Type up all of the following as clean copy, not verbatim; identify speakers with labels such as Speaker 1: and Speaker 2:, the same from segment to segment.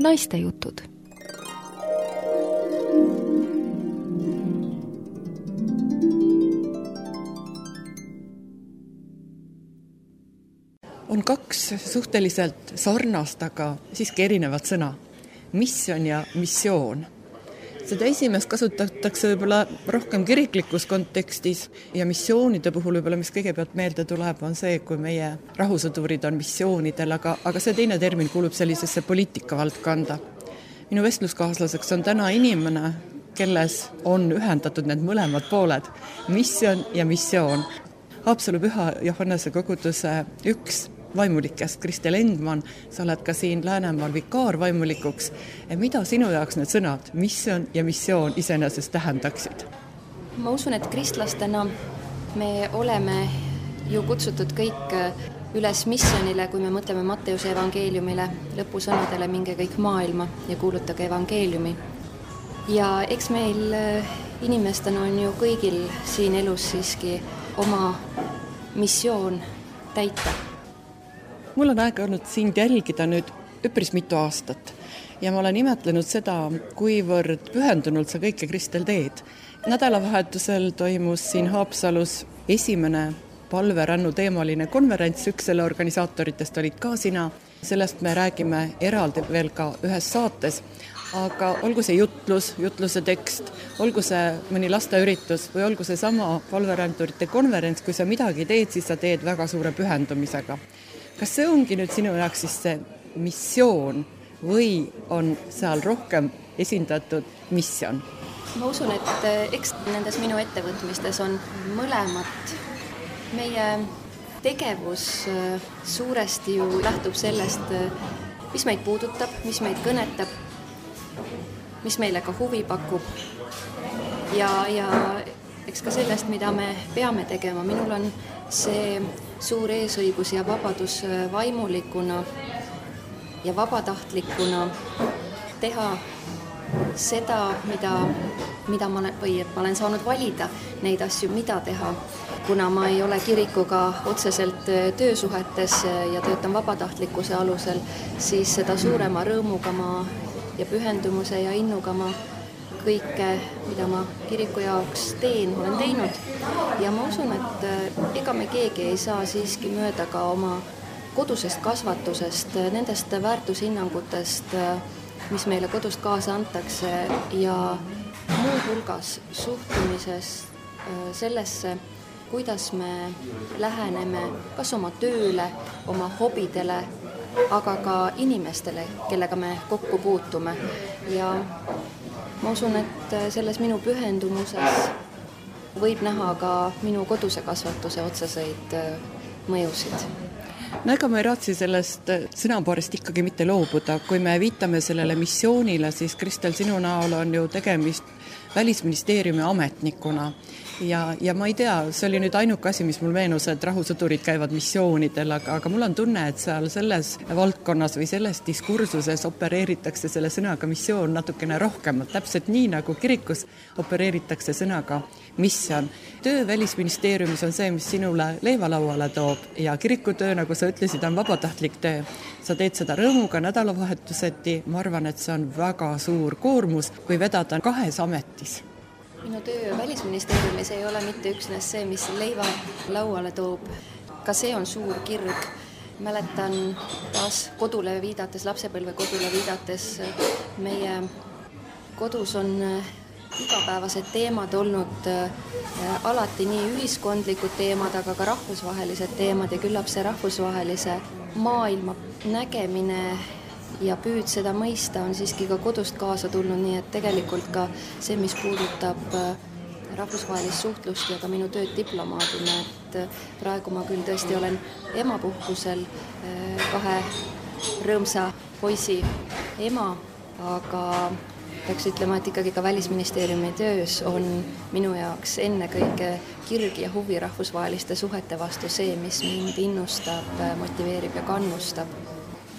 Speaker 1: naiste jutud.
Speaker 2: On kaks suhteliselt sarnast, aga siiski erinevat sõna. Misjon ja missioon. Seda esimest kasutatakse võib-olla rohkem kiriklikus kontekstis ja missioonide puhul võib-olla, mis kõigepealt meelde tuleb, on see, kui meie rahusõdurid on missioonidel, aga see teine termin kuulub sellisesse poliitikavaldkonda. Minu vestluskaaslaseks on täna inimene, kelles on ühendatud need mõlemad pooled, misjon ja missioon. Haapsalu Püha Johannese koguduse üks vaimulikest, Kristel Engman, sa oled ka siin Läänemaal vikaarvaimulikuks. Mida sinu jaoks need sõnad, misjon ja missioon iseenesest tähendaksid?
Speaker 3: Ma usun, et kristlastena me oleme ju kutsutud kõik üles missionile, kui me mõtleme Matteuse evangeeliumile, lõpusõnadele minge kõik maailma ja kuulutage evangeeliumi. Ja eks meil inimestena on ju kõigil siin elus siiski oma missioon täita.
Speaker 2: Mul on aega olnud sind jälgida nüüd üpris mitu aastat ja ma olen imetlenud seda, kuivõrd pühendunult sa kõike, Kristel, teed. Nädalavahetusel toimus siin Haapsalus esimene palverännu teemaline konverents, üks selle organisaatoritest olid ka sina. Sellest me räägime eraldi veel ka ühes saates, aga olgu see jutluse tekst, olgu see mõni lasteüritus või olgu see sama palverändurite konverents, kui sa midagi teed, siis sa teed väga suure pühendumisega. Kas see ongi nüüd sinu jaoks siis see missioon või on seal rohkem esindatud missioon?
Speaker 3: Ma usun, et eks nendes minu ettevõtmistes on mõlemat. Meie tegevus suuresti ju lähtub sellest, mis meid puudutab, mis meid kõnetab, mis meile ka huvi pakub ja eks ka sellest, mida me peame tegema. Minul on see suur eesõigus ja vabadus vaimulikuna ja vabatahtlikuna teha seda, mida ma olen saanud valida neid asju, mida teha. Kuna ma ei ole kirikuga otseselt töösuhetes ja töötan vabatahtlikkuse alusel, siis seda suurema rõõmuga ja pühendumuse ja innuga ma kõike, mida ma kiriku jaoks olen teinud. Ja ma usun, et ega me keegi ei saa siiski mööda ka oma kodusest kasvatusest, nendest väärtushinnangutest, mis meile kodust kaasa antakse ja muu hulgas suhtumisest sellesse, kuidas me läheneme kas oma tööle, oma hobidele, aga ka inimestele, kellega me kokku puutume. Ja ma usun, et selles minu pühendumuses võib näha ka minu koduse kasvatuse otseseid mõjusid.
Speaker 2: No ega ma ei raatsi sellest sõnapaarist ikkagi mitte loobuda. Kui me viitame sellele missioonile, siis Kristel, sinu näol on ju tegemist Välisministeeriumi ametnikuna. Ja ma ei tea, see oli nüüd ainuke asi, mis mul meenus, et rahusõdurid käivad missioonidel, aga mul on tunne, et seal selles valdkonnas või selles diskursuses opereeritakse selle sõnaga missioon natukene rohkem. Täpselt nii, nagu kirikus opereeritakse sõnaga missioon. Töö Välisministeeriumis on see, mis sinule leivalauale toob ja kirikutöö, nagu sa ütlesid, on vabatahtlik töö. Sa teed seda rõõmuga nädalavahetuseti. Ma arvan, et see on väga suur koormus, kui vedada kahes ametis.
Speaker 3: Minu töö Välisministeeriumis ei ole mitte üksnes see, mis leiva lauale toob. Ka see on suur kirg. Mäletan taas kodule viidates, lapsepõlve kodule viidates, meie kodus on igapäevased teemad olnud alati nii ühiskondlikud teemad, aga ka rahvusvahelised teemad ja küllap see rahvusvahelise maailma nägemine ja püüd seda mõista on siiski ka kodust kaasa tulnud, nii et tegelikult ka see, mis puudutab rahvusvahelist suhtlust ja ka minu tööd diplomaadina, et praegu ma küll tõesti olen emapuhkusel 2 rõõmsa poisi ema, aga peaks ütlema, et ikkagi ka Välisministeeriumi töös on minu jaoks ennekõike kirg ja huvi rahvusvaheliste suhete vastu see, mis mind innustab, motiveerib ja kannustab.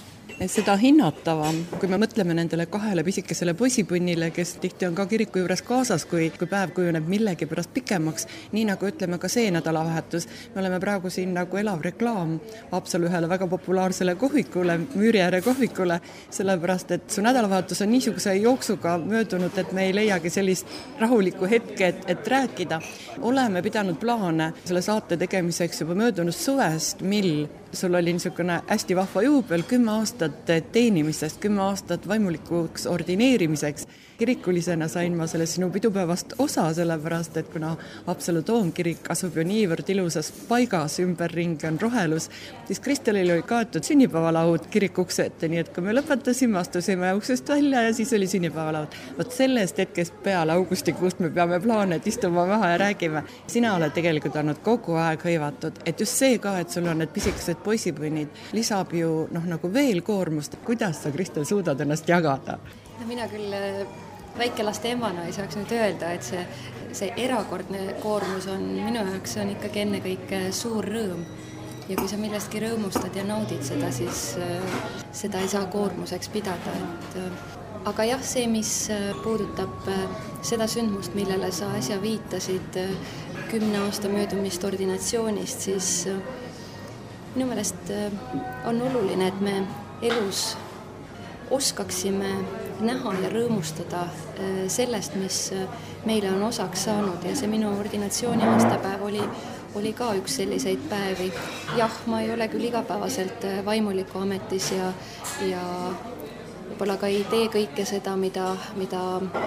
Speaker 2: seda hinnatavam, kui me mõtleme nendele 2 pisikesele poisipunnile, kes tihti on ka kiriku juures kaasas, kui päev kujuneb millegi pärast pikemaks, nii nagu ütleme ka see nädalavahetus. Me oleme praegu siin nagu elav reklaam Haapsalu ühele väga populaarsele kohvikule, Müüriääre kohvikule, sellepärast, et su nädalavahetus on niisuguse jooksuga möödunud, et me ei leiagi sellist rahulikku hetke, et rääkida. Oleme pidanud plaane selle saate tegemiseks juba möödunud suvest, mil sul oli niisugune hästi vahva juubel, 10 aastat teenimisest, 10 aastat vaimulikuks ordineerimiseks. Kirikulisena sain ma selle sinu pidupäevast osa, sellepärast, et kuna Haapsalu toomkirik asub ju niivõrd ilusas paigas, ümberringi on rohelus, siis Kristelil oli kaetud sünnipäevalaud kirikukse ette, nii et kui me lõpetasime, astusime uksest välja ja siis oli sünnipäevalaud. Vot sellest hetkest peale augustikuust me peame plaane, et istume maha ja räägime. Sina oled tegelikult olnud kogu aeg hõivatud, et just see ka, et sul on need pisikesed poisipunnid, lisab ju nagu veel koormust. Kuidas sa, Kristel, suudad ennast jagada?
Speaker 3: No mina küll väikelaste emana ei saaks nüüd öelda, et see erakordne koormus on minu jaoks on ikkagi ennekõike suur rõõm. Ja kui sa millestki rõõmustad ja naudid seda, siis seda ei saa koormuseks pidada. Aga jah, see, mis puudutab seda sündmust, millele sa äsja viitasid, 10 aasta möödumist ordinatsioonist, siis minu meelest on oluline, et me elus oskaksime näha ja rõõmustada sellest, mis meile on osaks saanud ja see minu ordinatsiooni aastapäev oli ka üks selliseid päevi. Jah, ma ei ole küll igapäevaselt vaimuliku ametis ja võib-olla ka ei tee kõike seda, mida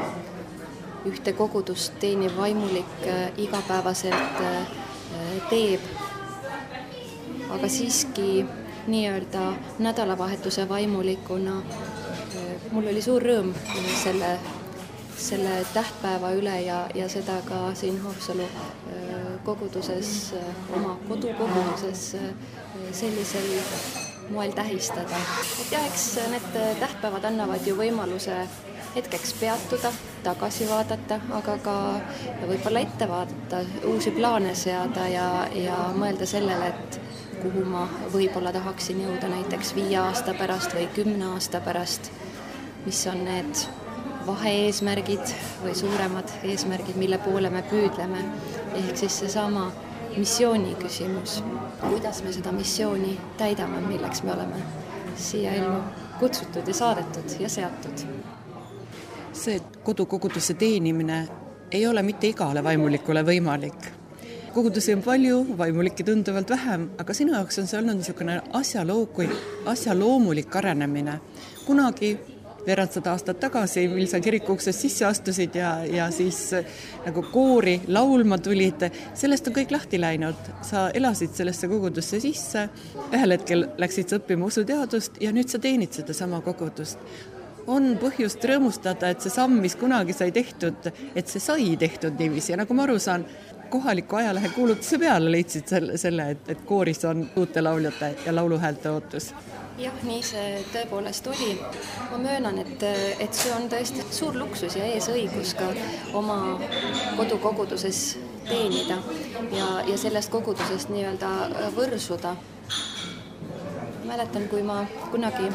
Speaker 3: ühte kogudust teeniv vaimulik igapäevaselt teeb. Aga siiski nii-öelda nädalavahetuse vaimulikuna mul oli suur rõõm selle tähtpäeva üle ja seda ka siin Haapsalu koguduses, oma kodukoguduses sellisel moel tähistada. Et jah, eks need tähtpäevad annavad ju võimaluse hetkeks peatuda, tagasi vaadata, aga ka võib-olla ette vaadata, uusi plaane seada ja mõelda sellele, et kuhu ma võib-olla tahaksin jõuda näiteks 5 aasta pärast või 10 aasta pärast, mis on need vahe-eesmärgid või suuremad eesmärgid, mille poole me püüdleme. Ehk siis seesama missiooni küsimus. Kuidas me seda missiooni täidame, milleks me oleme siia ellu kutsutud ja saadetud ja seatud?
Speaker 2: See kodukogudusse teenimine ei ole mitte igale vaimulikule võimalik. Kogudusi on palju, vaimulikke tunduvalt vähem, aga sinu jaoks on see olnud niisugune asjaloomulik arenemine. Kunagi 400 aastat tagasi, mil sa kirikuksest sisse astusid ja siis nagu koori laulma tulid, sellest on kõik lahti läinud. Sa elasid sellesse kogudusse sisse, ühel hetkel läksid sa õppima usuteadust ja nüüd sa teenid seda sama kogudust. On põhjust rõõmustada, et see samm, mis kunagi sai tehtud, et see sai tehtud niiviisi ja nagu ma aru saan, kohaliku ajalehe kuulutuse peale leidsid selle, et kooris on uute lauljate ja lauluhäälte ootus.
Speaker 3: Jah, nii see tõepoolest oli. Ma möönan, et see on tõesti suur luksus ja eesõigus ka oma kodukoguduses teenida ja sellest kogudusest nii-öelda võrsuda. Mäletan, kui ma kunagi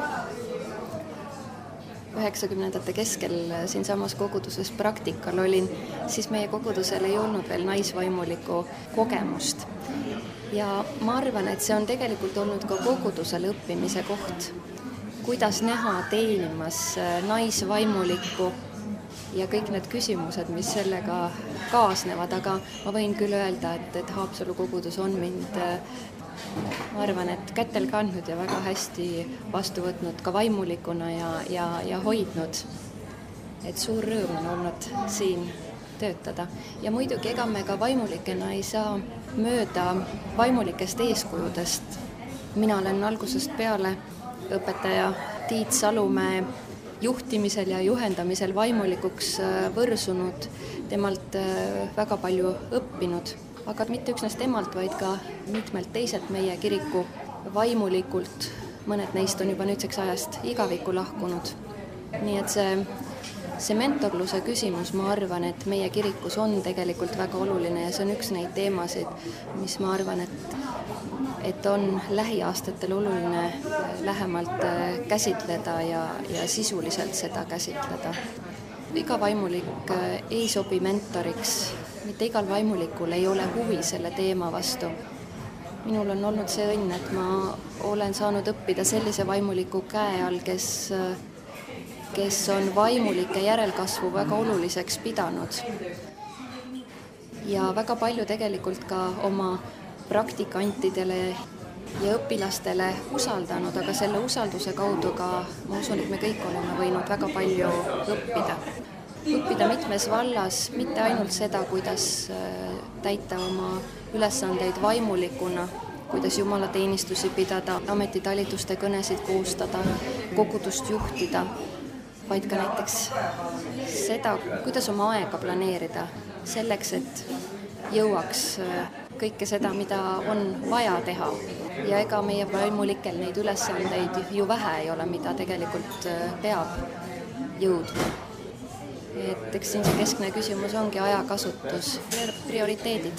Speaker 3: 90ndate keskel siinsamas koguduses praktikal olin, siis meie kogudusel ei olnud veel naisvaimuliku kogemust. Ja ma arvan, et see on tegelikult olnud ka kogudusel õppimise koht. Kuidas näha teenimas naisvaimulikku ja kõik need küsimused, mis sellega kaasnevad, aga ma võin küll öelda, et Haapsalu kogudus on mind ma arvan, et kätel kandnud ja väga hästi vastu võtnud ka vaimulikuna ja hoidnud. Et suur rõõm on olnud siin töötada. Ja muidugi ega me ka vaimulikena ei saa mööda vaimulikest eeskujudest. Mina olen algusest peale õpetaja Tiit Salumäe juhtimisel ja juhendamisel vaimulikuks võrsunud, temalt väga palju õppinud. Aga mitte üksnes temalt, vaid ka mitmelt teiselt meie kiriku vaimulikult. Mõned neist on juba nüüdseks ajast igavikku lahkunud. Nii et see mentorluse küsimus, ma arvan, et meie kirikus on tegelikult väga oluline ja see on üks neid teemasid, mis ma arvan, et on lähiaastatel oluline lähemalt käsitleda ja sisuliselt seda käsitleda. Iga vaimulik ei sobi mentoriks, mitte igal vaimulikul ei ole huvi selle teema vastu. Minul on olnud see õnn, et ma olen saanud õppida sellise vaimuliku käe all, kes on vaimulike järelkasvu väga oluliseks pidanud. Ja väga palju tegelikult ka oma praktikantidele ja õpilastele usaldanud, aga selle usalduse kaudu ka, ma usun, et me kõik oleme võinud väga palju õppida. Õppida mitmes vallas, mitte ainult seda, kuidas täita oma ülesandeid vaimulikuna, kuidas jumalateenistusi pidada, ametitalituste kõnesid koostada, kogudust juhtida, vaid ka näiteks seda, kuidas oma aega planeerida selleks, et jõuaks kõike seda, mida on vaja teha. Ja ega meie vaimulikel neid ülesandeid ju vähe ei ole, mida tegelikult peab jõudma. Et eks siin see keskne küsimus ongi ajakasutus, prioriteedid.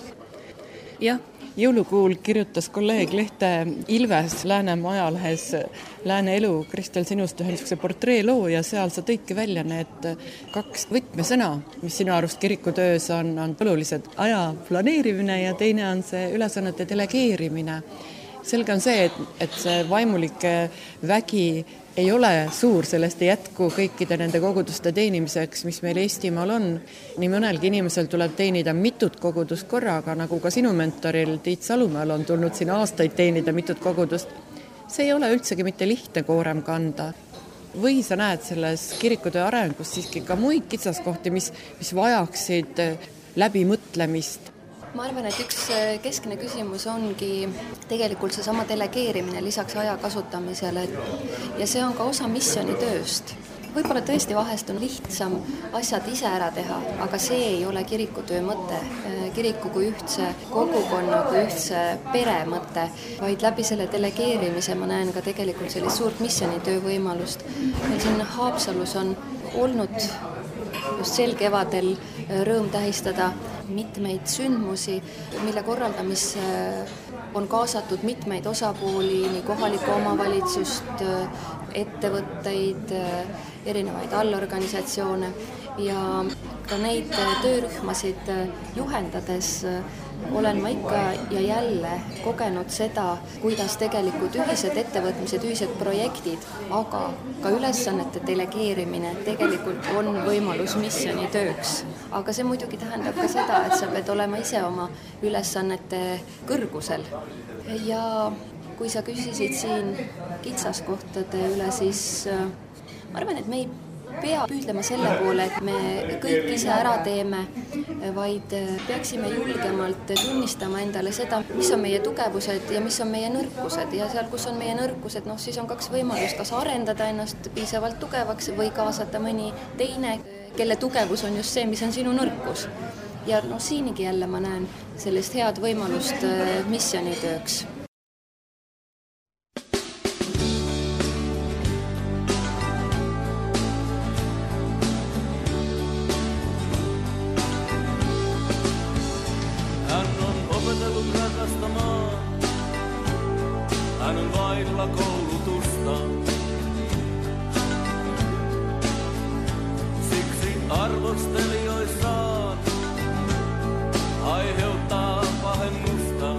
Speaker 2: Jah, jõulukuul kirjutas kolleeg Lehte Ilves Läänemaa ajalehes Lääne elu Kristel sinust ühe niisuguse portreeloo ja seal sa tõidki välja need 2 võtmesõna, mis sinu arust kirikutöös on olulised. Aja planeerimine ja teine on see ülesannete delegeerimine. Selge on see, et see vaimulike vägi ei ole suur, sellest ei jätku kõikide nende koguduste teenimiseks, mis meil Eestimaal on. Nii mõnelgi inimesel tuleb teenida mitut kogudust korraga, nagu ka sinu mentoril Tiit Salumäel on tulnud siin aastaid teenida mitut kogudust. See ei ole üldsegi mitte lihtne koorem kanda. Või sa näed selles kirikutöö arengus siiski ka muid kitsaskohti, mis vajaksid läbimõtlemist?
Speaker 3: Ma arvan, et üks keskne küsimus ongi tegelikult see sama delegeerimine lisaks aja kasutamisele ja see on ka osa missioonitööst. Võib-olla tõesti vahest on lihtsam asjad ise ära teha, aga see ei ole kirikutöö mõte, kiriku kui ühtse kogukonna, kui ühtse pere mõte, vaid läbi selle delegeerimise ma näen ka tegelikult sellist suurt missioonitöö võimalust. Meil siin Haapsalus on olnud just sel kevadel rõõm tähistada mitmeid sündmusi, mille korraldamisse on kaasatud mitmeid osapooli, nii kohalikku omavalitsust, ettevõtteid, erinevaid allorganisatsioone ja ka neid töörühmasid juhendades olen ma ikka ja jälle kogenud seda, kuidas tegelikult ühised ettevõtmised, ühised projektid, aga ka ülesannete delegeerimine tegelikult on võimalus missioonitööks. Aga see muidugi tähendab ka seda, et sa pead olema ise oma ülesannete kõrgusel. Ja kui sa küsisid siin kitsaskohtade üle, siis ma arvan, et me ei pea püüdlema selle poole, et me kõik ise ära teeme, vaid peaksime julgemalt tunnistama endale seda, mis on meie tugevused ja mis on meie nõrkused. Ja seal, kus on meie nõrkused, siis on 2 võimalust, kas arendada ennast piisavalt tugevaks või kaasata mõni teine, kelle tugevus on just see, mis on sinu nõrkus. Ja siinigi jälle ma näen sellist head võimalust missioonitööks.
Speaker 1: Hän on vailla koulutusta. Siksi arvostelijoissaan aiheuttaa pahennusta.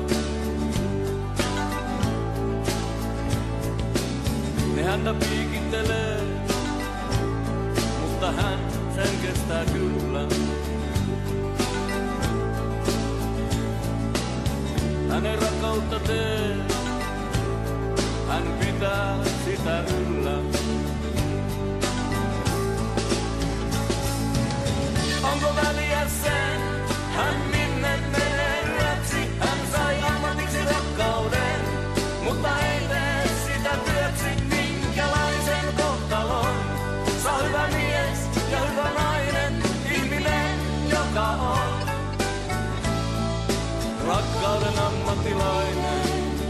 Speaker 1: Ne häntä piikittelee, mutta hän sen kestää kyllä. Hänen rakkautta tee, hän pitää sitä yllä. Onko väliä sen, hän minne menee ryöksi? Hän sai ammatiksi rakkauden, mutta ei tee sitä työksi. Minkälaisen kohtalon saa hyvä mies ja hyvä nainen, ihminen, joka on rakkauden ammattilainen.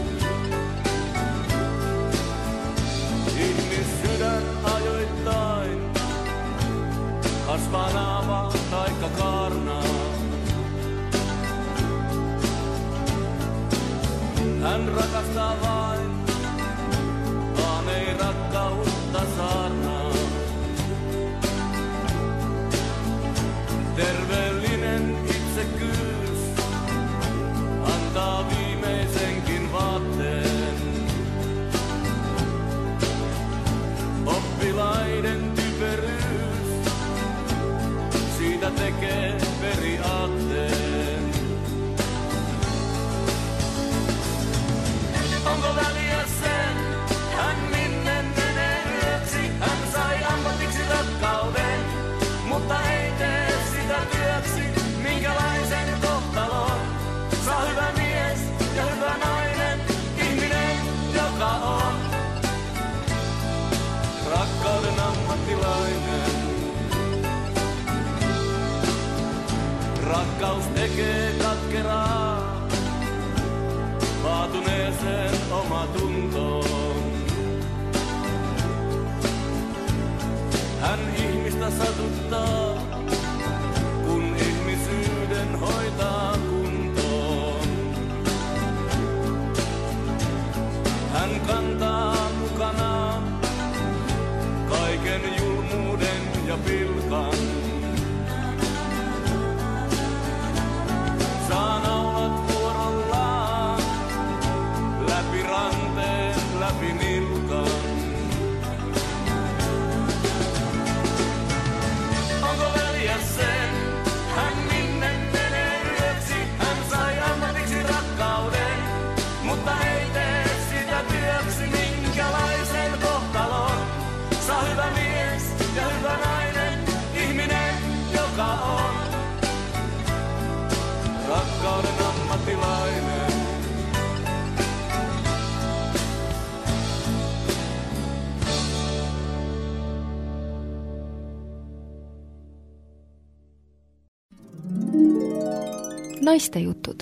Speaker 1: tekee periaatteen. Onko väliä sen, hän minne menee yöksi, hän sai ammatiksi rakkauden, mutta ei tee sitä työksi, minkälaisen kohtalon saa hyvä mies ja hyvä nainen, ihminen, joka on rakkauden ammattilainen. Rakkaus tekee katkeraa vaatuneeseen omatuntoon. Hän ihmistä satuttaa, kun ihmisyyden hoitaa kuntoon. Hän kantaa mukanaan kaiken julmuuden ja pilkan. Saa naulat vuorollaan läpi ranteen, läpi nilkan. Onko väliä sen, hän minne menee yöksi, hän sai ammatiksi rakkauden, mutta ei tee sitä työksi, minkälaisen kohtalon saa hyvä mies ja hyvä nainen, ihminen, joka on rakkauden ammattilainen.
Speaker 4: Naistejutud.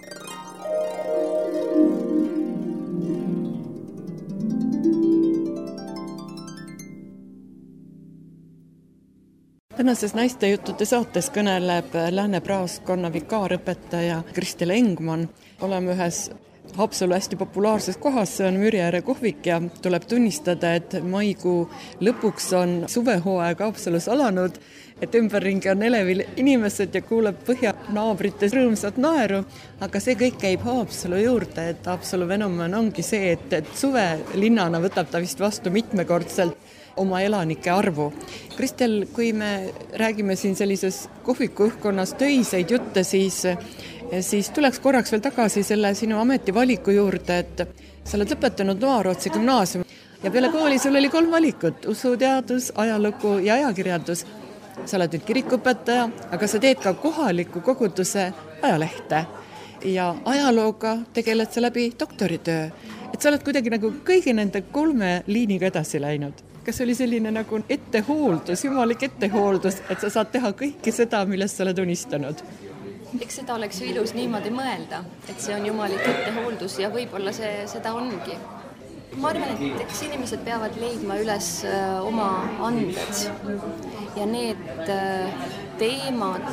Speaker 2: Tänases naistejuttude saates kõneleb Lääne Praoskonna vikaarõpetaja Kristel Engman. Oleme ühes Haapsalu hästi populaarses kohas, see on Mürjääre kohvik ja tuleb tunnistada, et maikuu lõpuks on suvehooaeg Haapsalus alanud, et ümberringi on elevil inimesed ja kuuleb põhjanaabrites rõõmsat naeru, aga see kõik käib Haapsalu juurde, et Haapsalu fenomen ongi see, et suvelinnana võtab ta vist vastu mitmekordselt oma elanike arvu. Kristel, kui me räägime siin sellises kohviku õhkkonnas töiseid jutte, siis tuleks korraks veel tagasi selle sinu ametivaliku juurde, et sa oled lõpetanud Noarootsi gümnaasiumi ja peale kooli sul oli 3 valikut, usuteadus, ajalugu ja ajakirjandus. Sa oled nüüd kirikuõpetaja, aga sa teed ka kohaliku koguduse ajalehte ja ajalooga tegeled sa läbi doktoritöö. Et sa oled kuidagi nagu kõigi nende 3 liiniga edasi läinud. Kas oli selline nagu ettehooldus, jumalik ettehooldus, et sa saad teha kõike seda, millest sa oled unistanud?
Speaker 3: Eks seda oleks ju ilus niimoodi mõelda, et see on jumalik ettehooldus ja võib-olla seda ongi. Ma arvan, et eks inimesed peavad leidma üles oma anded ja need teemad,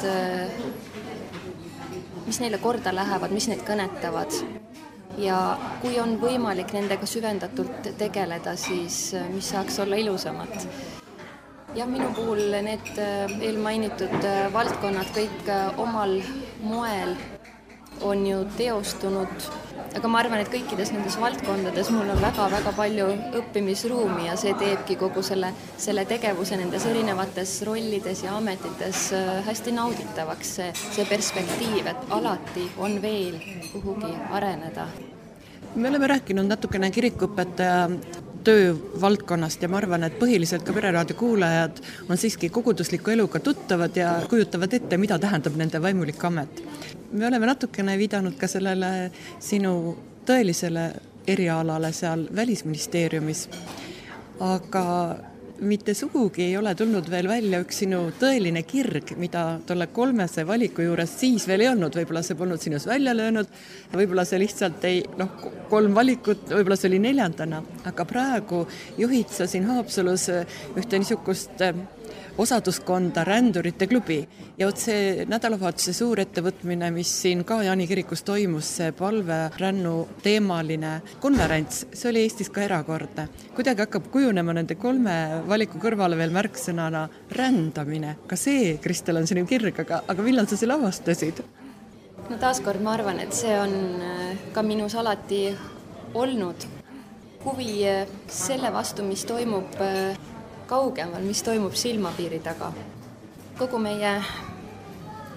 Speaker 3: mis neile korda lähevad, mis neid kõnetavad. Ja kui on võimalik nendega süvendatult tegeleda, siis mis saaks olla ilusamat. Ja minu puhul need eelmainitud valdkonnad kõik omal moel on ju teostunud, aga ma arvan, et kõikides nendes valdkondades mul on väga-väga palju õppimisruumi ja see teebki kogu selle tegevuse nendes erinevates rollides ja ametites hästi nauditavaks see perspektiiv, et alati on veel kuhugi areneda.
Speaker 2: Me oleme rääkinud natukene kirikuõpetaja töövaldkonnast ja ma arvan, et põhiliselt ka Pereraadio kuulajad on siiski kogudusliku eluga tuttavad ja kujutavad ette, mida tähendab nende vaimulik amet. Me oleme natukene viidanud ka sellele sinu tõelisele erialale seal Välisministeeriumis, aga mitte sugugi ei ole tulnud veel välja üks sinu tõeline kirg, mida tolle 3 valiku juures siis veel ei olnud. Võib-olla see polnud sinus välja löönud, võib-olla see lihtsalt 3 valikut, võib-olla see oli 4. Aga praegu juhid sa siin Haapsalus ühte niisugust osaduskonda Rändurite klubi ja see nädalavahetuse suur ettevõtmine, mis siin ka Jaani kirikus toimus, see palverännu teemaline konverents, see oli Eestis ka erakordne. Kuidagi hakkab kujunema nende 3 valiku kõrvale veel märksõnana rändamine. Ka see, Kristel, on sinu kirg, aga millal sa selle avastasid?
Speaker 3: No taaskord ma arvan, et see on ka minus alati olnud huvi selle vastu, mis toimub kaugemal, mis toimub silmapiiri taga. Kogu meie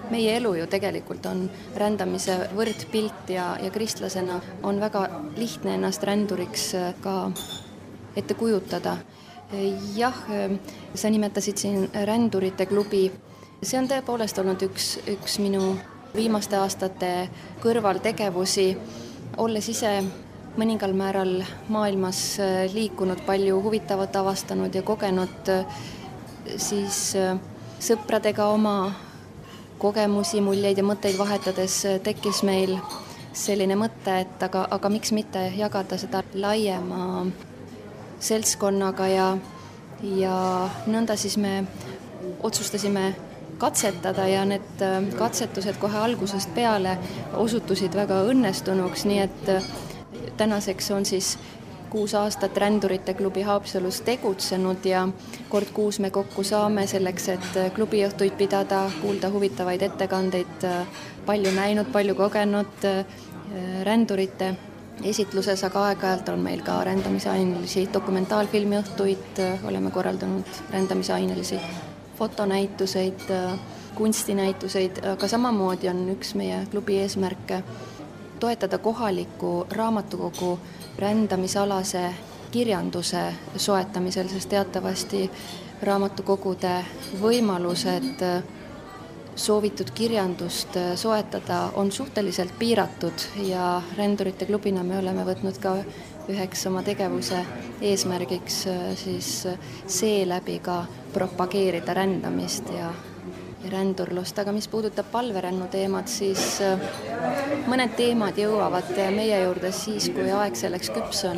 Speaker 3: meie elu ju tegelikult on rändamise võrdpilt ja kristlasena on väga lihtne ennast ränduriks ka ette kujutada. Jah, sa nimetasid siin Rändurite klubi. See on tõepoolest olnud üks minu viimaste aastate kõrvaltegevusi, olles ise mõningal määral maailmas liikunud, palju huvitavat avastanud ja kogenud, siis sõpradega oma kogemusi, muljeid ja mõtteid vahetades tekkis meil selline mõte, et aga miks mitte jagada seda laiema seltskonnaga ja nõnda siis me otsustasime katsetada ja need katsetused kohe algusest peale osutusid väga õnnestunuks, nii et tänaseks on siis 6 aastat Rändurite klubi Haapsalus tegutsenud ja kord kuus me kokku saame selleks, et klubiõhtuid pidada, kuulda huvitavaid ettekandeid, palju näinud, palju kogenud rändurite esitluses, aga aeg-ajalt on meil ka rändamisainelisi dokumentaalfilmiõhtuid, oleme korraldanud rändamisainelisi fotonäituseid, kunstinäituseid, aga samamoodi on üks meie klubi eesmärke toetada kohaliku raamatukogu rändamisalase kirjanduse soetamisel, sest teatavasti raamatukogude võimalused soovitud kirjandust soetada on suhteliselt piiratud ja Rändurite klubina me oleme võtnud ka üheks oma tegevuse eesmärgiks siis seeläbi ka propageerida rändamist ja rändurlust, aga mis puudutab palverännu teemat, siis mõned teemad jõuavad meie juurde siis, kui aeg selleks küps on.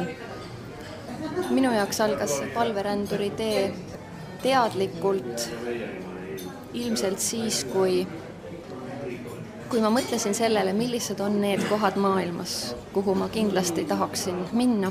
Speaker 3: Minu jaoks algas palveränduri tee teadlikult ilmselt siis, kui ma mõtlesin sellele, millised on need kohad maailmas, kuhu ma kindlasti tahaksin minna.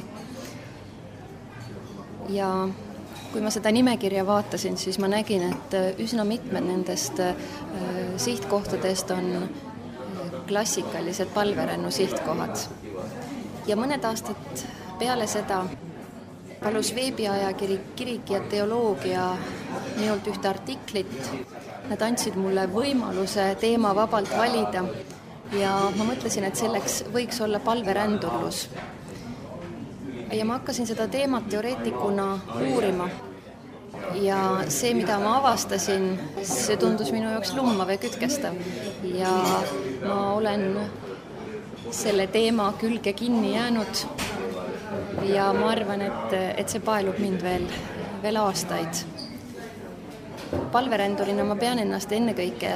Speaker 3: Ja kui ma seda nimekirja vaatasin, siis ma nägin, et üsna mitmed nendest sihtkohtadest on klassikalised palverännu sihtkohad. Ja mõned aastad peale seda palus veebiajakiri Kirik ja teoloogia minult ühte artiklit. Nad andsid mulle võimaluse teema vabalt valida ja ma mõtlesin, et selleks võiks olla palverändurlus. Ja ma hakkasin seda teemat teoreetikuna uurima ja see, mida ma avastasin, see tundus minu jaoks lummav ja kütkestav ja ma olen selle teema külge kinni jäänud ja ma arvan, et see paelub mind veel aastaid. Palverändurina ma pean ennast ennekõike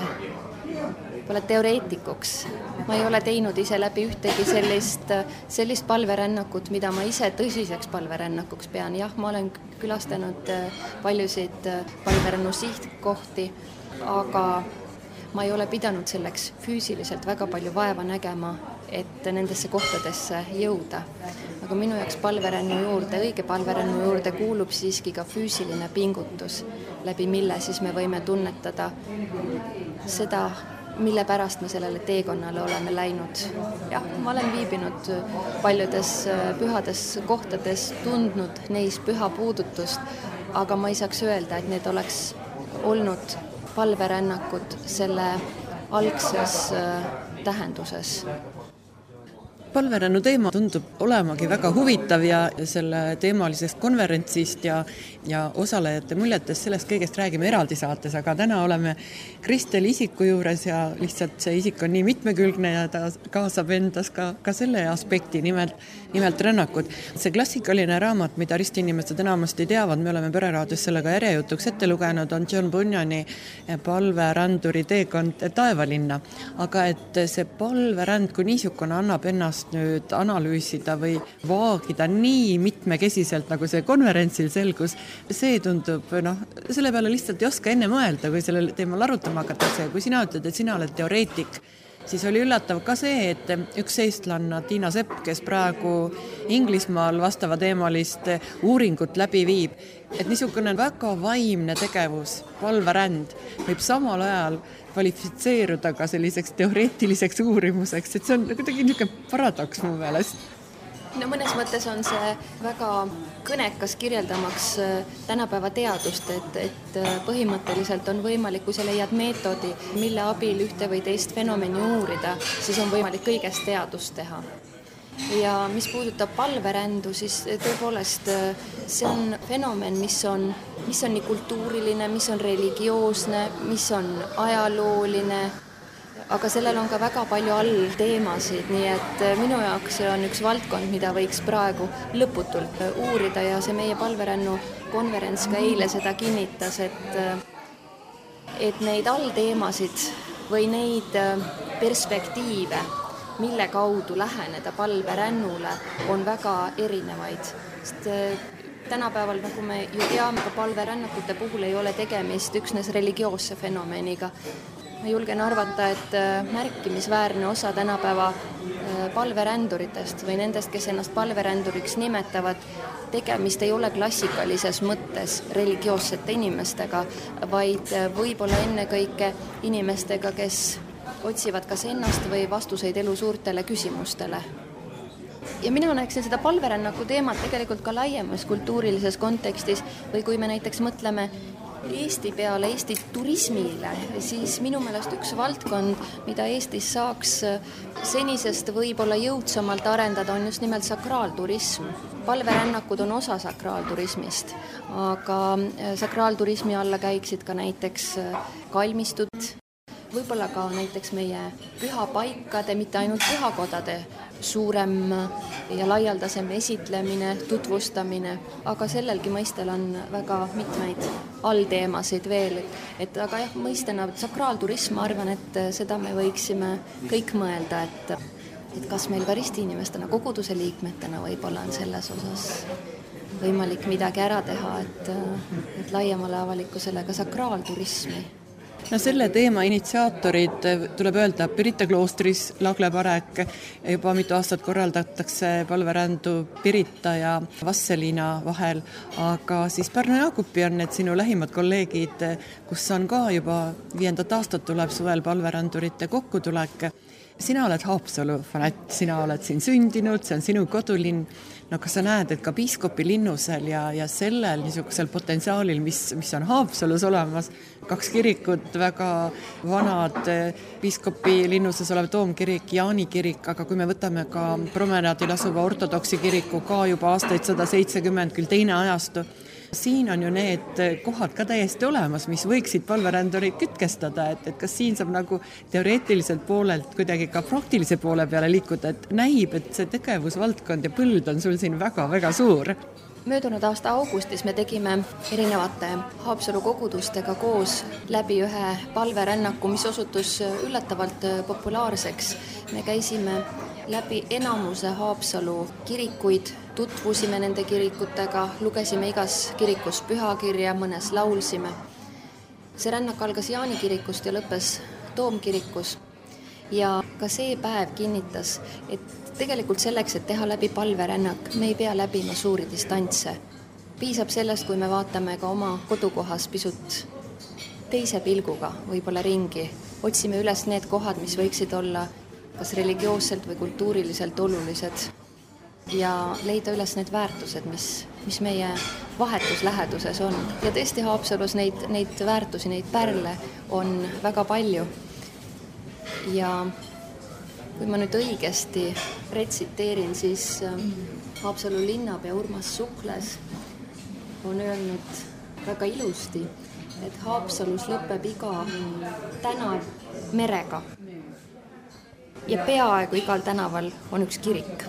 Speaker 3: teoreetikuks. Ma ei ole teinud ise läbi ühtegi sellist palverännakut, mida ma ise tõsiseks palverännakuks pean. Jah, ma olen külastanud paljusid palverännu sihtkohti, aga ma ei ole pidanud selleks füüsiliselt väga palju vaeva nägema, et nendesse kohtadesse jõuda. Aga minu jaoks õige palverännu juurde kuulub siiski ka füüsiline pingutus, läbi mille siis me võime tunnetada seda, mille pärast me sellele teekonnale oleme läinud. Jah, ma olen viibinud paljudes pühades kohtades, tundnud neis püha puudutust, aga ma ei saaks öelda, et need oleks olnud palverännakud selle algses tähenduses.
Speaker 2: Palverännu teema tundub olemagi väga huvitav ja selle teemalisest konverentsist ja osalejate muljetest sellest kõigest räägime eraldi saates, aga täna oleme Kristel isiku juures ja lihtsalt see isik on nii mitmekülgne ja ta kaasab endas ka selle aspekti, nimelt rännakud. See klassikaline raamat, mida ristinimesed enamasti teavad, me oleme Pereraadios sellega järjejutuks ette lugenud, on John Bunyani palveränduri teekond taevalinna, aga et see palveränd kui niisugune annab ennast nüüd analüüsida või vaagida nii mitmekesiselt, nagu see konverentsil selgus, see tundub, selle peale lihtsalt ei oska enne mõelda, kui sellel teemal arutama hakatakse. Kui sina ütled, et sina oled teoreetik, siis oli üllatav ka see, et üks eestlanna Tiina Sepp, kes praegu Inglismaal vastava teemalist uuringut läbi viib, et niisugune väga vaimne tegevus, palveränd, võib samal ajal kvalifitseeruda ka selliseks teoreetiliseks uurimuseks, et see on kuidagi niisugune paradoks mu meelest.
Speaker 3: no mõnes mõttes on see väga kõnekas kirjeldamaks tänapäeva teadust, et põhimõtteliselt on võimalik, kui sa leiad meetodi, mille abil ühte või teist fenomeni uurida, siis on võimalik kõigest teadust teha. Ja mis puudutab palverändu, siis tõepoolest see on fenomen, mis on nii kultuuriline, mis on religioosne, mis on ajalooline, aga sellel on ka väga palju allteemasid, nii et minu jaoks see on üks valdkond, mida võiks praegu lõputult uurida ja see meie palverännu konverents ka eile seda kinnitas, et neid allteemasid või neid perspektiive, mille kaudu läheneda palverännule, on väga erinevaid. Sest tänapäeval, nagu me ju teame, ka palverännakute puhul ei ole tegemist üksnes religioosse fenomeniga. Ma julgen arvata, et märkimisväärne osa tänapäeva palveränduritest või nendest, kes ennast palveränduriks nimetavad, tegemist ei ole klassikalises mõttes religioossete inimestega, vaid võib-olla ennekõike inimestega, kes otsivad kas ennast või vastuseid elu suurtele küsimustele. Ja mina näeksin seda palverännaku teemat tegelikult ka laiemas kultuurilises kontekstis või kui me näiteks mõtleme Eesti peale, Eesti turismile, siis minu meelest üks valdkond, mida Eestis saaks senisest võib-olla jõudsamalt arendada, on just nimelt sakraalturism. Palverännakud on osa sakraalturismist, aga sakraalturismi alla käiksid ka näiteks kalmistud, võib-olla ka näiteks meie pühapaikade, mitte ainult pühakodade suurem ja laialdasem esitlemine, tutvustamine, aga sellelgi mõistel on väga mitmeid allteemasid veel. Aga jah, mõistena sakraalturism, ma arvan, et seda me võiksime kõik mõelda, et kas meil ka ristiinimestena, koguduse liikmetena võib-olla on selles osas võimalik midagi ära teha, et laiemale avalikkusele ka sakraalturismi.
Speaker 2: No selle teema initsiaatorid, tuleb öelda, Pirita kloostris Lagle Parek, juba mitu aastat korraldatakse palverändu Pirita ja Vastseliina vahel, aga siis Pärnu Jaagupi on need sinu lähimad kolleegid, kus on ka juba 5. aastat tuleb suvel palverändurite kokkutulek. Sina oled Haapsalu fanatt, sina oled siin sündinud, see on sinu kodulinn. No kas sa näed, et ka piiskopi linnusel ja sellel niisugusel potentsiaalil, mis on Haapsalus olemas, 2 kirikut, väga vanad, piiskopi linnuses olev Toomkirik, Jaani kirik, aga kui me võtame ka promenaadil asuva ortodoksi kiriku, ka juba aastaid 170, küll teine ajastu, siin on ju need kohad ka täiesti olemas, mis võiksid palverändurid kütkestada, et kas siin saab nagu teoreetiliselt poolelt kuidagi ka praktilise poole peale liikuda, et näib, et see tegevusvaldkond ja põld on sul siin väga-väga suur.
Speaker 3: Möödunud aasta augustis me tegime erinevate Haapsalu kogudustega koos läbi ühe palverännaku, mis osutus üllatavalt populaarseks. Me käisime läbi enamuse Haapsalu kirikuid, tutvusime nende kirikutega, lugesime igas kirikus pühakirja, mõnes laulsime. See rännak algas Jaani kirikust ja lõppes Toomkirikus. Ja ka see päev kinnitas, et tegelikult selleks, et teha läbi palverännak, me ei pea läbima suuri distantse. Piisab sellest, kui me vaatame ka oma kodukohas pisut teise pilguga võib-olla ringi. Otsime üles need kohad, mis võiksid olla kas religioosselt või kultuuriliselt olulised ja leida üles need väärtused, mis meie vahetus läheduses on. Ja tõesti Haapsalus neid väärtusi, neid pärle on väga palju. Ja kui ma nüüd õigesti retsiteerin, siis Haapsalu linnapea Urmas Sukles on öelnud väga ilusti, et Haapsalus lõpeb iga tänav merega. Ja peaaegu igal tänaval on üks kirik.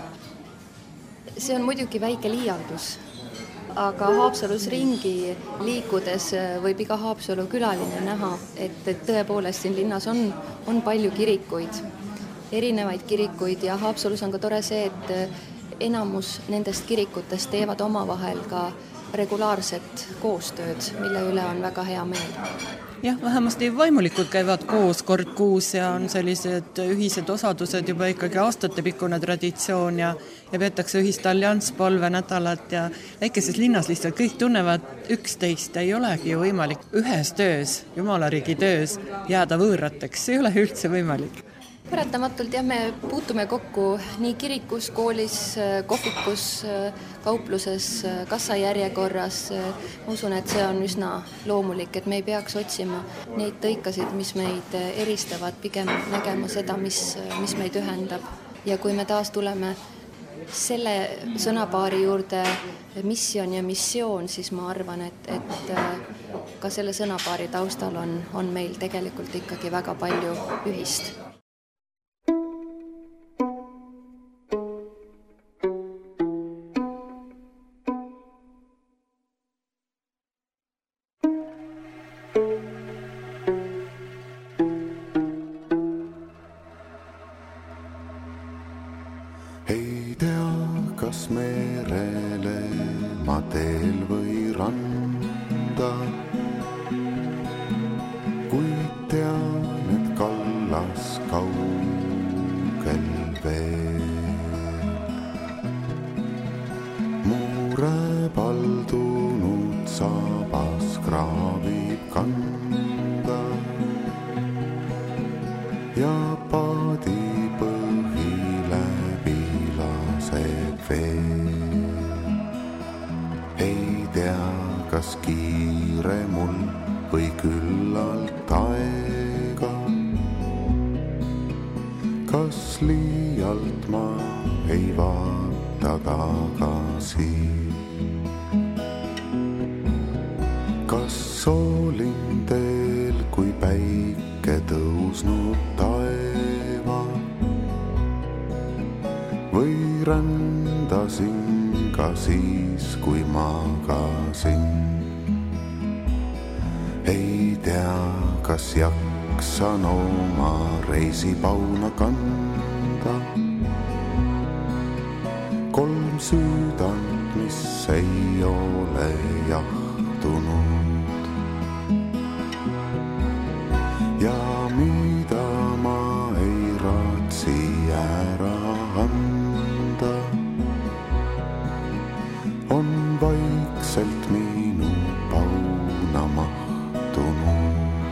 Speaker 3: See on muidugi väike liialdus, aga Haapsalus ringi liikudes võib iga Haapsalu külaline näha, et tõepoolest siin linnas on palju kirikuid, erinevaid kirikuid ja Haapsalus on ka tore see, et enamus nendest kirikutest teevad omavahel ka regulaarset koostööd, mille üle on väga hea meel.
Speaker 2: Jah, vähemasti vaimulikud käivad koos kord kuus ja on sellised ühised osadused juba ikkagi aastatepikkune traditsioon ja peetakse ühist allianss palvenädalat ja väikeses linnas lihtsalt kõik tunnevad üksteist, ei olegi ju võimalik ühes töös, Jumalariigi töös jääda võõrateks, see ei ole üldse võimalik.
Speaker 3: Paratamatult jah, me puutume kokku nii kirikus, koolis, kohvikus, kaupluses, kassajärjekorras. Ma usun, et see on üsna loomulik, et me ei peaks otsima neid tõikasid, mis meid eristavad, pigem nägema seda, mis meid ühendab. Ja kui me taas tuleme selle sõnapaari juurde missioon ja missioon, siis ma arvan, et ka selle sõnapaari taustal on meil tegelikult ikkagi väga palju ühist.
Speaker 5: Ei tea, kas merele ma teel või randa, kuid tean, et kallas kaugel veel. Mure paldunud sabas kraavib kanda ja paadi ei tea, kas kiire mul või küllalt aega, kas liialt ma ei vaata tagasi, kas olin teel, kui päike tõusnud taeva või rändasin ka siis, kui magasin. Ei tea, kas jaksan oma reisipauna kanda, 3 süüdant, mis ei ole jahtunud ja mida ma ei raatsi ära anda, on vaikselt minu pauna mahtunud.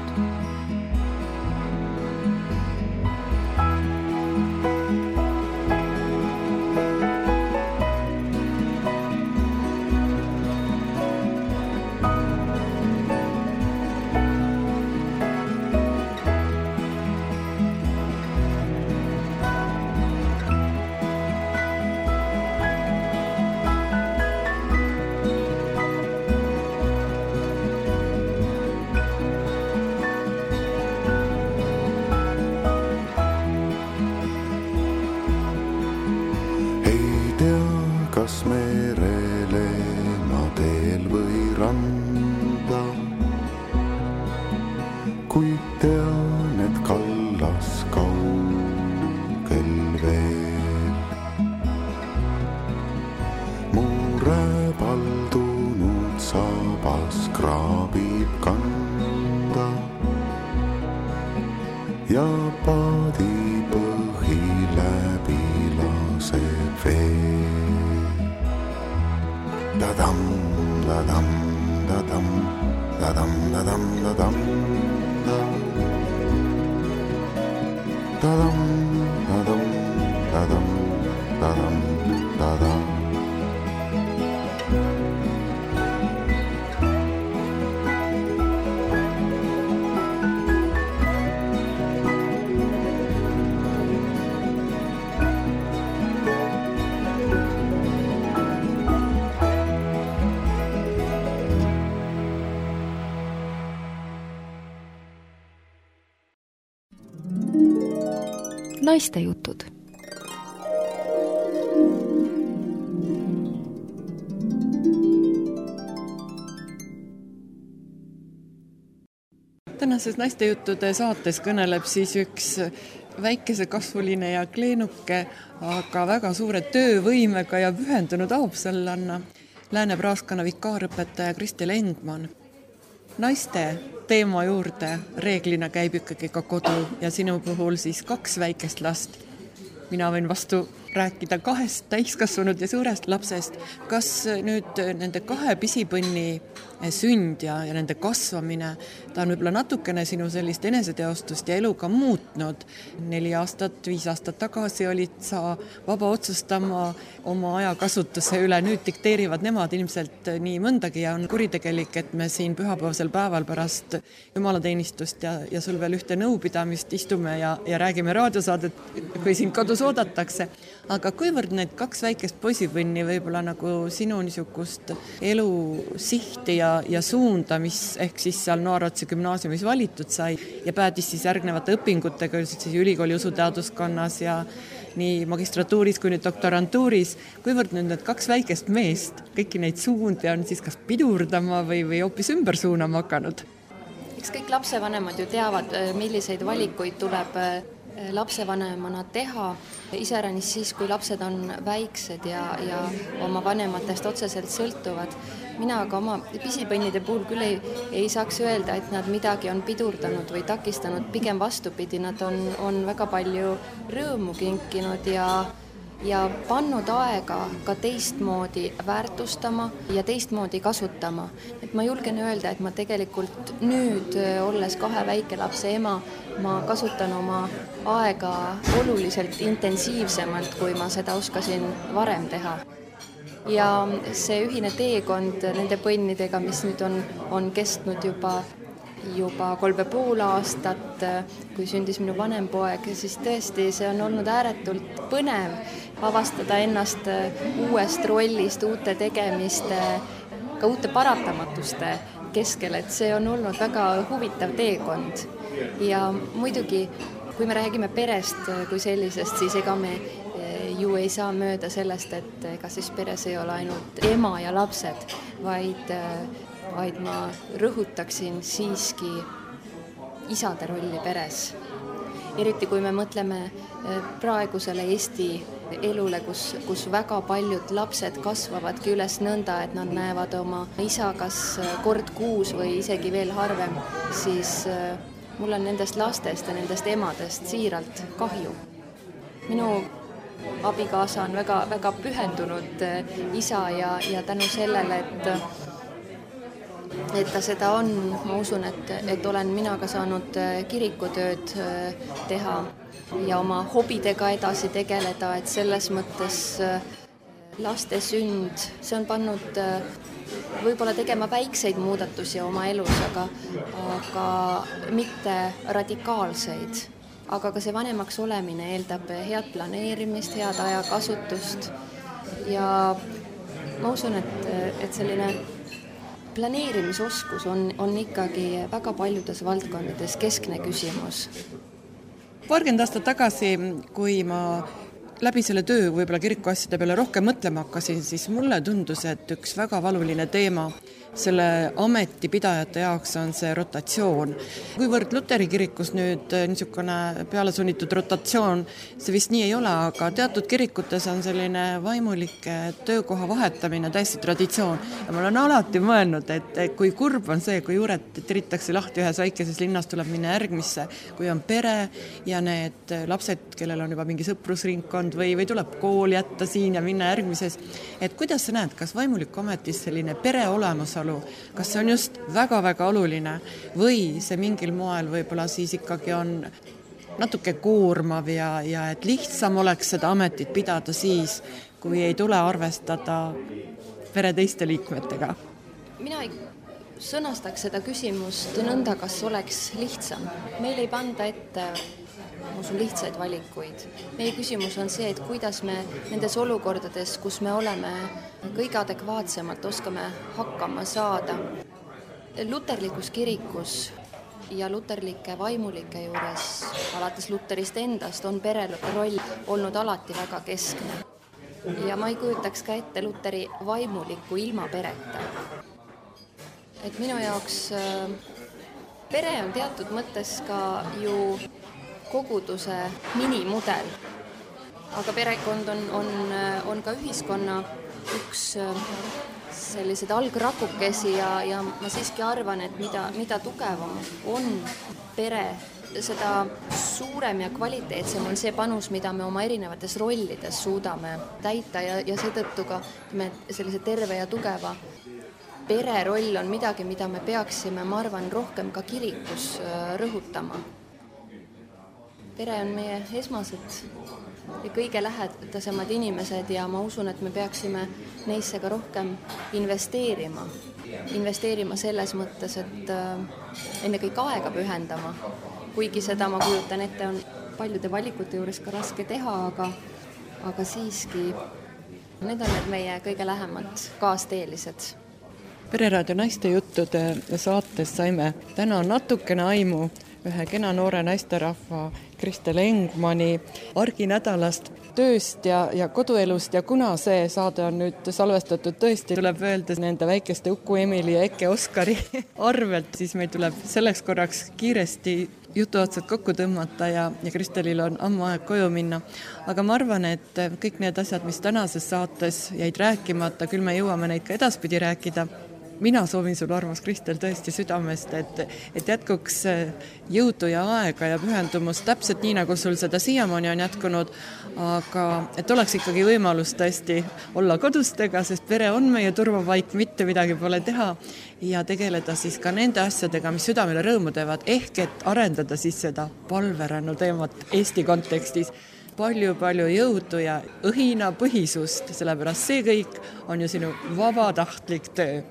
Speaker 5: Kas merele ma teel või randa, kuid tean, et kallas kaugel veel. Mure paldunud sabas kraabib kanda ja paadi põhi läbi laseb veel. Da-dam, da-dam, da-dam, da-dam, da-dam, da-dam, da-dam, da-dam, da-dam, da-dam, da-dam.
Speaker 4: Naistejutud.
Speaker 2: Tänases naistejuttude saates kõneleb siis üks väikese kasvuline ja kleenuke, aga väga suure töövõimega ja pühendunud haapsallanna, Lääne-Praaskonna vikaarõpetaja Kristel Engman. Naiste teema juurde reeglina käib ikkagi ka kodu ja sinu puhul siis 2 väikest last. Mina võin vastu rääkida 2 täiskasvanud ja suurest lapsest. Kas nüüd nende 2 pisipõnni sünd ja nende kasvamine, ta on võib-olla natukene sinu sellist eneseteostust ja elu ka muutnud. 4 aastat, 5 aastat tagasi olid sa vaba otsustama oma ajakasutuse üle, nüüd dikteerivad nemad ilmselt nii mõndagi ja on kuritegelik, et me siin pühapäevasel päeval pärast jumalateenistust ja sul veel ühte nõupidamist istume ja räägime raadiosaadet, kui sind kodus oodatakse. Aga kuivõrd need 2 väikest poisipõnni võib-olla nagu sinu niisugust elu sihti ja suunda, mis ehk siis seal Noarotsi gümnaasiumis valitud sai ja päädis siis järgnevate õpingutega siis ülikooli usuteaduskonnas ja nii magistratuuris kui nüüd doktorantuuris, kuivõrd need 2 väikest meest kõiki neid suundi on siis kas pidurdama või hoopis ümber suunama hakanud?
Speaker 3: Eks kõik lapsevanemad ju teavad, milliseid valikuid tuleb lapsevanemana teha, iseäranis siis, kui lapsed on väiksed ja oma vanematest otseselt sõltuvad. Mina aga oma pisipõnnide puhul küll ei saaks öelda, et nad midagi on pidurdanud või takistanud, pigem vastupidi, nad on väga palju rõõmu kinkinud ja pannud aega ka teistmoodi väärtustama ja teistmoodi kasutama. Et ma julgen öelda, et ma tegelikult nüüd, olles 2 väikelapse ema, ma kasutan oma aega oluliselt intensiivsemalt, kui ma seda oskasin varem teha. Ja see ühine teekond nende põnnidega, mis nüüd on kestnud juba 3,5 aastat, kui sündis minu vanem poeg, siis tõesti see on olnud ääretult põnev avastada ennast uuest rollist, uute tegemiste, ka uute paratamatuste keskel, et see on olnud väga huvitav teekond. Ja muidugi, kui me räägime perest kui sellisest, siis ega me ju ei saa mööda sellest, et ega siis peres ei ole ainult ema ja lapsed, vaid ma rõhutaksin siiski isade rolli peres. Eriti kui me mõtleme praegusele Eesti elule, kus väga paljud lapsed kasvavadki üles nõnda, et nad näevad oma isa kas kord kuus või isegi veel harvem, siis mul on nendest lastest ja nendest emadest siiralt kahju. Minu abikaasa on väga, väga pühendunud isa ja tänu sellele, et ta seda on, ma usun, et olen mina ka saanud kirikutööd teha ja oma hobidega edasi tegeleda, et selles mõttes laste sünd, see on pannud võib-olla tegema väikseid muudatusi oma elus, aga mitte radikaalseid. Aga ka see vanemaks olemine eeldab head planeerimist, head ajakasutust ja ma usun, et selline planeerimisoskus on ikkagi väga paljudes valdkondades keskne küsimus.
Speaker 2: 20 aastat tagasi, kui ma läbi selle töö võib-olla kirikuasjade peale rohkem mõtlema hakkasin, siis mulle tundus, et üks väga valuline teema selle ametipidajate jaoks on see rotatsioon. Kuivõrd Luteri kirikus nüüd niisugune pealesunnitud rotatsioon, see vist nii ei ole, aga teatud kirikutes on selline vaimulike töökoha vahetamine täiesti traditsioon. Ja ma olen alati mõelnud, et kui kurb on see, kui juured tiritakse lahti ühes väikeses linnas, tuleb minna järgmisse, kui on pere ja need lapsed, kellel on juba mingi sõprusringkond või tuleb kool jätta siin ja minna järgmises. Et kuidas sa näed, kas vaimuliku ametis selline pere olemasolu, kas see on just väga-väga oluline või see mingil moel võib-olla siis ikkagi on natuke koormav ja et lihtsam oleks seda ametit pidada siis, kui ei tule arvestada pere teiste liikmetega?
Speaker 3: Mina ei sõnastaks seda küsimust nõnda, kas oleks lihtsam. Meil ei panda ette lihtsaid valikuid. Meie küsimus on see, et kuidas me nendes olukordades, kus me oleme kõige adekvaatsemalt, oskame hakkama saada. Luterlikus kirikus ja luterlike vaimulike juures, alates Luterist endast, on pere roll olnud alati väga keskne. Ja ma ei kujutaks ka ette Luteri vaimulikku ilma pereta. Et minu jaoks pere on teatud mõttes ka ju koguduse minimudel, aga perekond on ka ühiskonna üks sellised algrakukesi ja ma siiski arvan, et mida tugevam on pere, seda suurem ja kvaliteetsem on see panus, mida me oma erinevates rollides suudame täita ja seetõttu ka me sellise terve ja tugeva pere roll on midagi, mida me peaksime, ma arvan, rohkem ka kirikus rõhutama. Pere on meie esmased ja kõige lähedasemad inimesed ja ma usun, et me peaksime neisse ka rohkem investeerima. Investeerima selles mõttes, et ennekõike aega pühendama. Kuigi seda, ma kujutan ette, on paljude valikute juures ka raske teha, aga siiski need on need meie kõige lähemad kaasteelised.
Speaker 2: Pereraadio naiste juttude saates saime täna natukene aimu ühe kena noore naisterahva Kristel Engmani arginädalast, tööst ja koduelust ja kuna see saade on nüüd salvestatud tõesti, tuleb öelda nende väikeste Uku, Emili ja Eke Oskari arvelt, siis meil tuleb selleks korraks kiiresti jutuotsad kokku tõmmata ja Kristelil on ammu aeg koju minna. Aga ma arvan, et kõik need asjad, mis tänases saates jäid rääkimata, küll me jõuame neid ka edaspidi rääkida. Mina soovin sul, armas Kristel, tõesti südamest, et jätkuks jõudu ja aega ja pühendumust täpselt nii, nagu sul seda siiamaani on jätkunud, aga et oleks ikkagi võimalus tõesti olla kodustega, sest pere on meie turvapaik, mitte midagi pole teha ja tegeleda siis ka nende asjadega, mis südamele rõõmu teevad, ehk et arendada siis seda palverännu teemat Eesti kontekstis. Palju jõudu ja õhina põhisust, sellepärast see kõik on ju sinu vabatahtlik töö.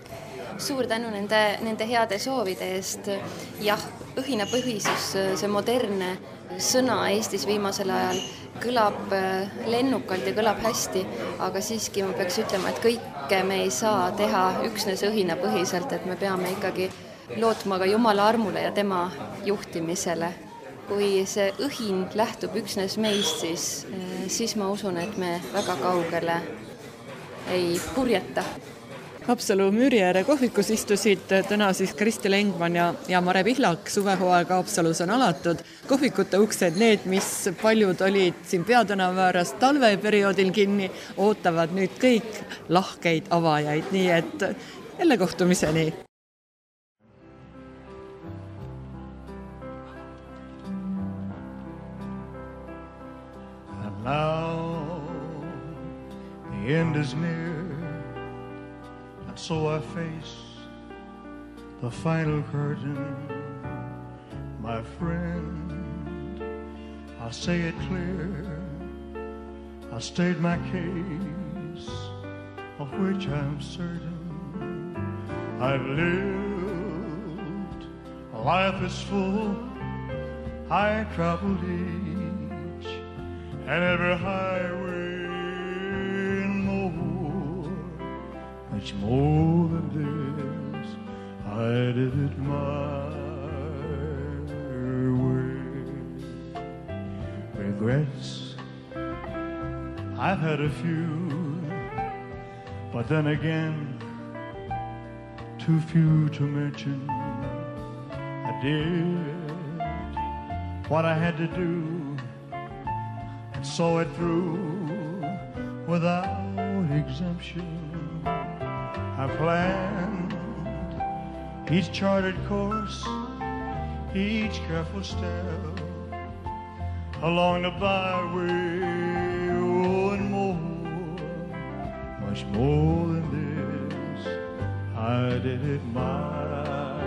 Speaker 3: Suur tänu nende heade soovide eest. Jah, õhina põhisus, see modernne sõna Eestis viimasel ajal kõlab lennukalt ja kõlab hästi, aga siiski ma peaks ütlema, et kõike me ei saa teha üksnes õhina põhiselt, et me peame ikkagi lootma ka Jumala armule ja tema juhtimisele. Kui see õhin lähtub üksnes meist, siis ma usun, et me väga kaugele ei purjeta.
Speaker 2: Haapsalu müüri ääre kohvikus istusid täna siis Kristel Engman ja Mare Pihlak. Suvehooaeg Haapsalus on alatud. Kohvikute uksed, need, mis paljud olid siin Peatänavääras talveperioodil kinni, ootavad nüüd kõik lahkeid avajaid. Nii et jälle kohtumiseni.
Speaker 6: And now the end is near. So I face the final curtain, my friend, I'll say it clear, I'll state my case, of which I'm certain. I've lived, life is full, I traveled each and every highway. Much more than this, I did it my way. Regrets, I've had a few, but then again, too few to mention. I did what I had to do and saw it through without exemption. I planned each charted course, each careful step along the byway, oh, and more, much more than this, I did it my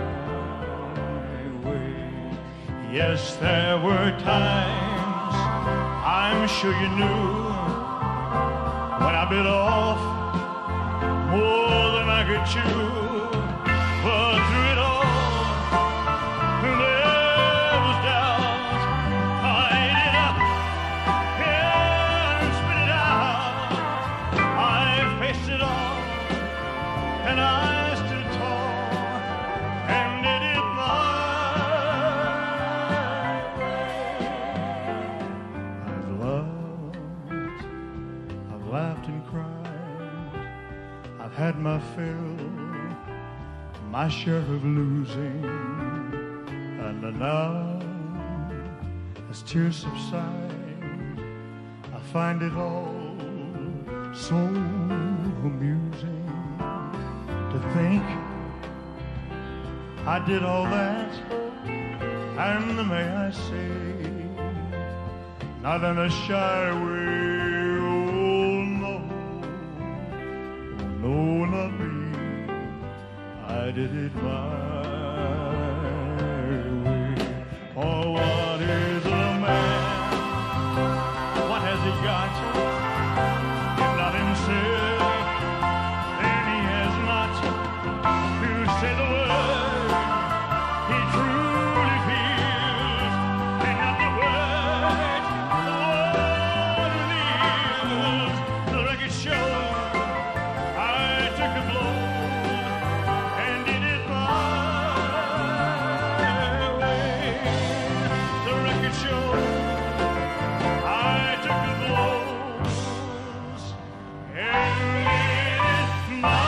Speaker 6: way. Yes, there were times, I'm sure you knew, when I bit off more than I could chew, but through it all, there was doubt. I ate it up and spit it out. I faced it all, and I stood tall, and did it my way. I've loved, I've laughed and cried, I've had my fill, my share of losing, and now, as tears subside, I find it all so amusing to think I did all that, and may I say, not in a shy way. No, not me. I did it my way. Oh, what is a man? What has he got? If not himself, then he has not to say the word he truly feels, and not the word lives. The record shows I took the blow and did it my way. The record shows I took the blows and did it my way.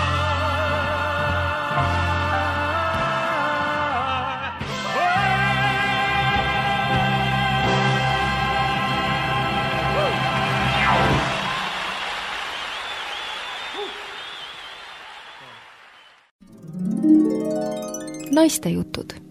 Speaker 4: Naistejutud.